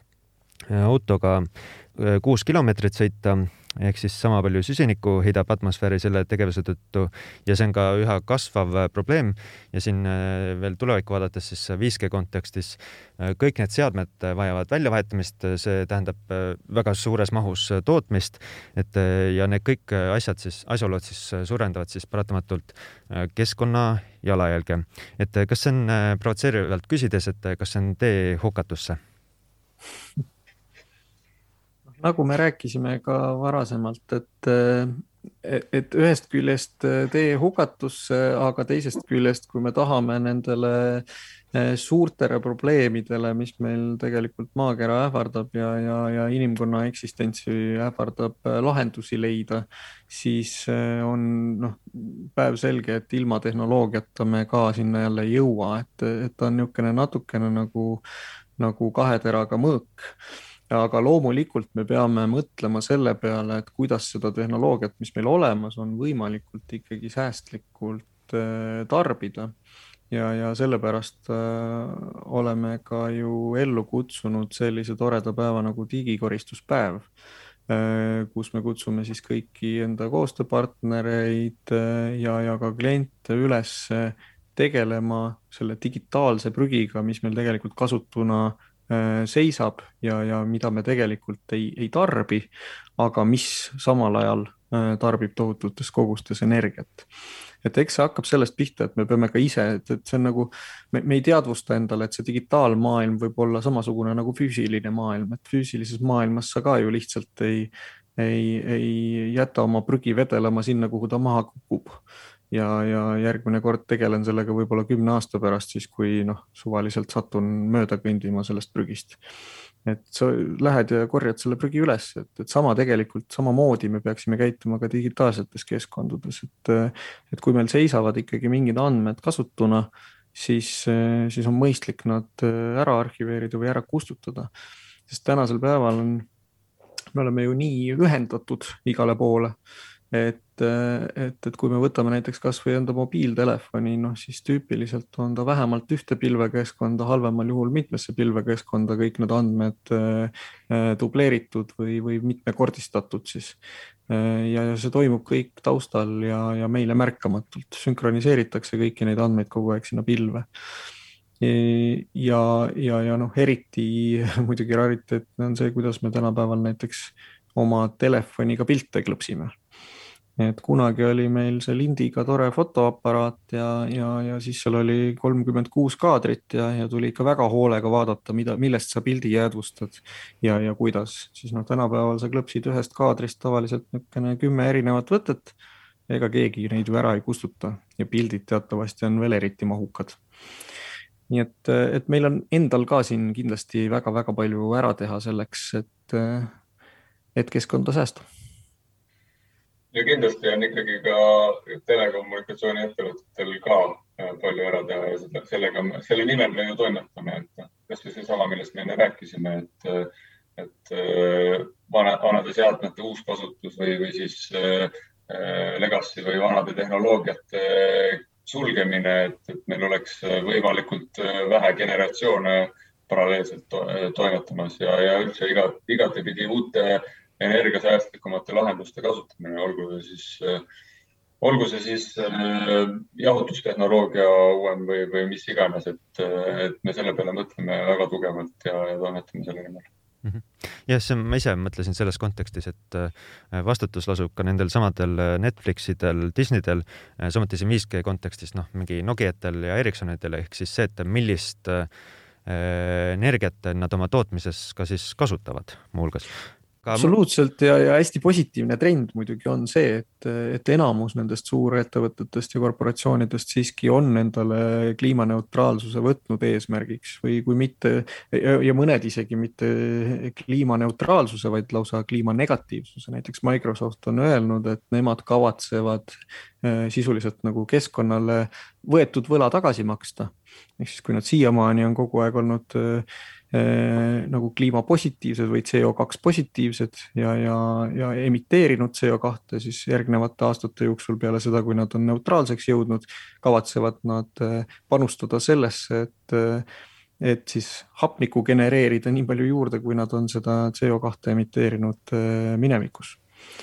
autoga kuus kilomeetrit sõita, ehk siis sama palju süsinikku heidab atmosfääri selle tegevuse tõttu ja see on ka üha kasvav probleem ja siin veel tulevikku vaadates siis viis G kontekstis kõik need seadmed vajavad väljavahetamist, see tähendab väga suures mahus tootmist, et ja need kõik asjad siis, asjaolud siis suurendavad siis paratamatult keskkonna jalajälge. Et kas see on provotseerivalt küsides, et kas see on tee hukatusse? Nagu me rääkisime ka varasemalt, et, et ühest küljest tee hukatusse, aga teisest küljest, kui me tahame nendele suurtere probleemidele, mis meil tegelikult maakera ähvardab ja, ja, ja inimkonna eksistentsi ähvardab lahendusi leida, siis on noh, päev selge, et ilma tehnoloogiata me ka sinna jälle ei jõua, et, et on niisugune natukene nagu, nagu kahe teraga mõõk. Aga loomulikult me peame mõtlema selle peale, et kuidas seda tehnoloogiat, mis meil olemas on, võimalikult ikkagi säästlikult tarbida. Ja, ja sellepärast oleme ka ju ellu kutsunud sellise toreda päeva nagu digikoristuspäev, kus me kutsume siis kõiki enda koostööpartnereid ja, ja ka kliente üles tegelema selle digitaalse prügiga, mis meil tegelikult kasutuna seisab ja, ja mida me tegelikult ei, ei tarbi, aga mis samal ajal tarbib tohututes kogustes energiat. Et eks see hakkab sellest pihta, et me peame ka ise, et, et see on nagu, me, me ei teadvusta endale, et see digitaalmaailm võib olla samasugune nagu füüsiline maailm, et füüsilises maailmas sa ka ju lihtsalt ei, ei, ei jäta oma prügi vedelema sinna, kuhu ta maha kukub. Ja, ja järgmine kord tegelen sellega võib-olla kümne aasta pärast, siis kui noh, suvaliselt satun mööda kõndima sellest prügist. Et sa lähed ja korjad selle prügi üles, et, et sama tegelikult, samamoodi me peaksime käituma ka digitaalsetes keskkondades, et, et kui meil seisavad ikkagi mingid andmed kasutuna, siis, siis on mõistlik nad ära arhiveerida või ära kustutada. Sest tänasel päeval on, me oleme ju nii ühendatud igale poole, Et, et, et kui me võtame näiteks kas või enda mobiiltelefoni, noh siis tüüpiliselt on ta vähemalt ühte pilvekeskkonda, halvemal juhul mitmesse pilvekeskkonda, kõik need andmed dubleeritud või, või mitmekordistatud siis. Ja see toimub kõik taustal ja, ja meile märkamatult. Sünkroniseeritakse kõiki neid andmeid kogu aeg sinna pilve. Ja, ja, ja noh, eriti muidugi rariteetne on see, kuidas me tänapäeval näiteks oma telefoniga pilte klõpsime. Et kunagi oli meil see lindiga tore fotoaparaat ja, ja, ja siis seal oli kolmkümmend kuus kaadrit ja, ja tuli ikka väga hoolega vaadata, mida, millest sa pildi jäädvustad ja, ja kuidas. Siis noh, tänapäeval sa klõpsid ühest kaadrist tavaliselt niisugune kümme erinevat võtet, ega keegi neid ju ära ei kustuta ja pildid teatavasti on veel eriti mahukad. Nii et, et meil on endal ka siin kindlasti väga-väga palju ära teha selleks, et, et keskkonda säästa. Ja kindlasti on ikkagi ka telekommunikatsiooni ettevõtetel ka palju ära teha ja seda, sellega, selle nimel me ju toimetame, et kas või seesama, millest me enne rääkisime, et, et vana, vanade seadmete uuskasutus või, või siis legacy või vanade tehnoloogiate sulgemine, et, et meil oleks võimalikult vähe generatsioone paralleelselt to toimetamas ja, ja üldse iga, igatepidi uute energiasäästlikumate lahenduste kasutamine, olgu siis, olgu see siis jahutustehnoloogia uuem või, või mis iganes, et, et me selle peale mõtleme väga tugevalt ja, ja toimetame selle nimel. Ja see, ma ise mõtlesin selles kontekstis, et vastutus lasub ka nendel samadel Netflixidel, Disneydel, samuti see viis G kontekstis, noh, mingi Nokiatel ja Ericssonidel, ehk siis see, et millist energiat nad oma tootmises ka siis kasutavad muuhulgas. Absoluutselt ja, ja hästi positiivne trend muidugi on see, et, et enamus nendest suurettevõtetest ja korporatsioonidest siiski on endale kliimaneutraalsuse võtnud eesmärgiks või kui mitte, ja mõned isegi mitte kliimaneutraalsuse, vaid lausa kliimanegatiivsuse. Näiteks Microsoft on öelnud, et nemad kavatsevad sisuliselt nagu keskkonnale võetud võla tagasi maksta. Ehk siis kui nad siiamaani on kogu aeg olnud nagu kliimapositiivsed või C O kaks positiivsed ja, ja, ja emiteerinud C O kahte, siis järgnevate aastate jooksul peale seda, kui nad on neutraalseks jõudnud, kavatsevad nad panustada sellesse, et, et siis hapniku genereerida nii palju juurde, kui nad on seda C O kahte emiteerinud minemikus.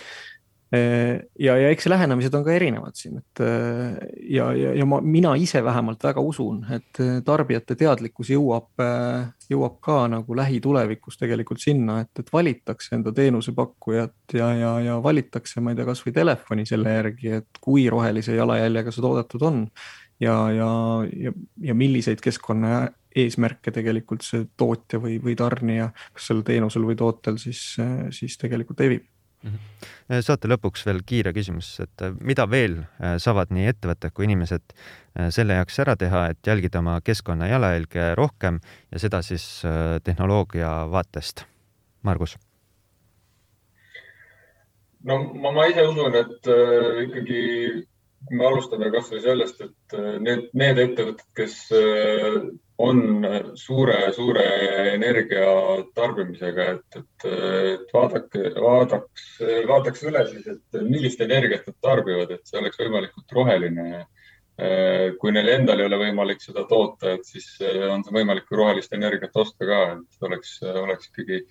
Ja, ja eks lähenemised on ka erinevad siin, et ja, ja, ja ma, mina ise vähemalt väga usun, et tarbijate teadlikkus jõuab, jõuab ka nagu lähitulevikus tegelikult sinna, et, et valitakse enda teenusepakkujat ja, ja, ja valitakse, ma ei tea, kas või telefoni selle järgi, et kui rohelise jalajäljega see toodetud on ja, ja, ja, ja milliseid keskkonna eesmärke tegelikult see tootja või, või tarnija, kas selle teenusel või tootel siis, siis tegelikult evib. Saate lõpuks veel kiire küsimus, et mida veel saavad nii ettevõtted kui inimesed selle jaoks ära teha, et jälgida oma keskkonna jalajälge rohkem ja seda siis tehnoloogia vaatest? Margus? No ma, ma ise usun, et äh, ikkagi me alustame kas või sellest, et need, need ettevõtted, kes äh, on suure, suure energia tarbimisega, et, et, et vaadake, vaadaks, vaadaks üle siis, et millist energiat nad tarbivad, et see oleks võimalikult roheline. Kui neil endal ei ole võimalik seda toota, et siis on see võimalik rohelist energiat osta ka, et oleks, oleks ikkagi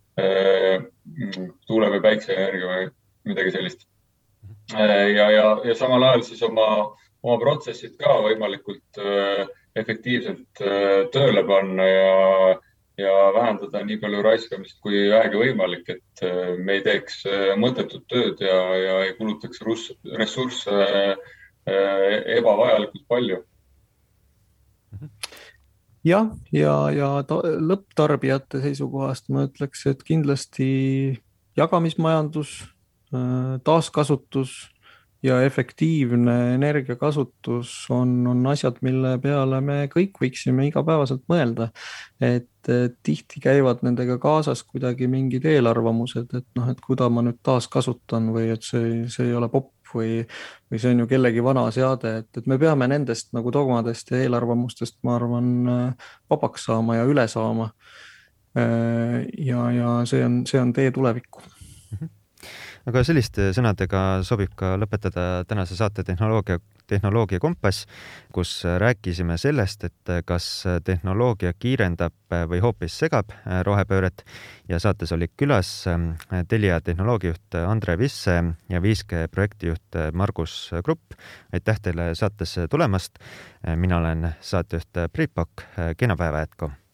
tuule või päikseenergia või midagi sellist. Ja, ja, ja samal ajal siis oma, oma protsessid ka võimalikult efektiivselt tööle panna ja, ja vähendada nii palju raiskamist kui vähegi võimalik, et me ei teeks mõttetut tööd ja, ja ei kulutaks ressursse ebavajalikult palju. Jah, ja, ja ta, lõpptarbijate seisukohast ma ütleks, et kindlasti jagamismajandus, taaskasutus ja efektiivne energiakasutus on, on asjad, mille peale me kõik võiksime igapäevaselt mõelda. Et, et tihti käivad nendega kaasas kuidagi mingid eelarvamused, et, noh, et kuida ma nüüd taaskasutan või et see, see ei ole popp või, või see on ju kellegi vana seade. Et, et me peame nendest nagu dogmadest ja eelarvamustest, ma arvan, vabaks saama ja üle saama. Ja, ja see on, see on tee tulevikku. Aga selliste sõnadega sobib ka lõpetada tänase saate tehnoloogia, tehnoloogia kompass, kus rääkisime sellest, et kas tehnoloogia kiirendab või hoopis segab rohepööret ja saates oli külas Telia tehnoloogiajuht Andre Visse ja viis G projektijuht Margus Grupp. Aitäh teile saatesse tulemast. Mina olen saatejuht Priit Pakk. Kena päeva jätku!